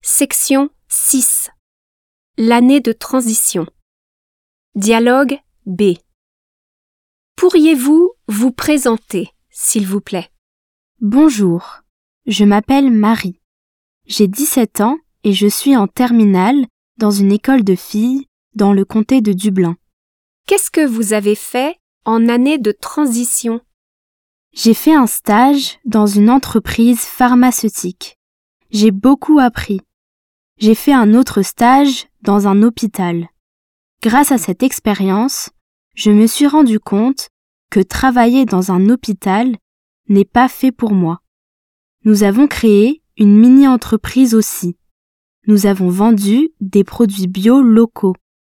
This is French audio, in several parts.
Section 6. L'année de transition. Dialogue B. Pourriez-vous vous présenter, s'il vous plaît? Bonjour, je m'appelle Marie. J'ai 17 ans et je suis en terminale dans une école de filles dans le comté de Dublin. Qu'est-ce que vous avez fait en année de transition? J'ai fait un stage dans une entreprise pharmaceutique. J'ai beaucoup appris. J'ai fait un autre stage dans un hôpital. Grâce à cette expérience, je me suis rendu compte que travailler dans un hôpital n'est pas fait pour moi. Nous avons créé une mini-entreprise aussi. Nous avons vendu des produits bio locaux.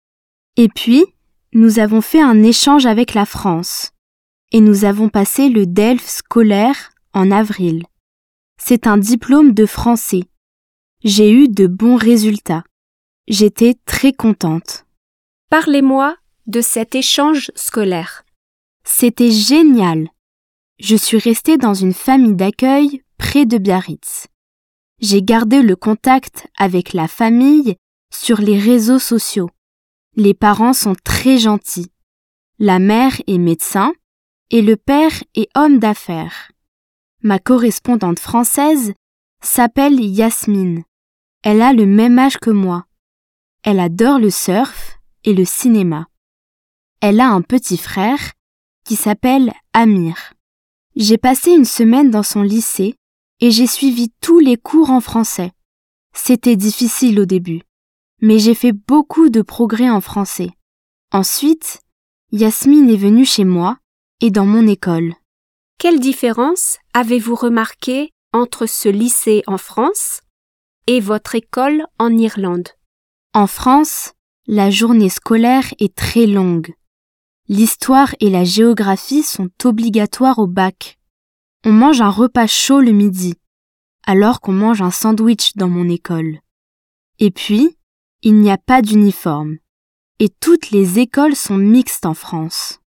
Et puis, nous avons fait un échange avec la France. Et nous avons passé le DELF scolaire en avril. C'est un diplôme de français. J'ai eu de bons résultats. J'étais très contente. Parlez-moi de cet échange scolaire. C'était génial. Je suis restée dans une famille d'accueil près de Biarritz. J'ai gardé le contact avec la famille sur les réseaux sociaux. Les parents sont très gentils. La mère est médecin et le père est homme d'affaires. Ma correspondante française s'appelle Yasmine. Elle a le même âge que moi. Elle adore le surf et le cinéma. Elle a un petit frère qui s'appelle Amir. J'ai passé une semaine dans son lycée et j'ai suivi tous les cours en français. C'était difficile au début, mais j'ai fait beaucoup de progrès en français. Ensuite, Yasmine est venue chez moi et dans mon école. Quelle différence avez-vous remarqué entre ce lycée en France et votre école en Irlande? En France, la journée scolaire est très longue. L'histoire et la géographie sont obligatoires au bac. On mange un repas chaud le midi, alors qu'on mange un sandwich dans mon école. Et puis, il n'y a pas d'uniforme. Et toutes les écoles sont mixtes en France.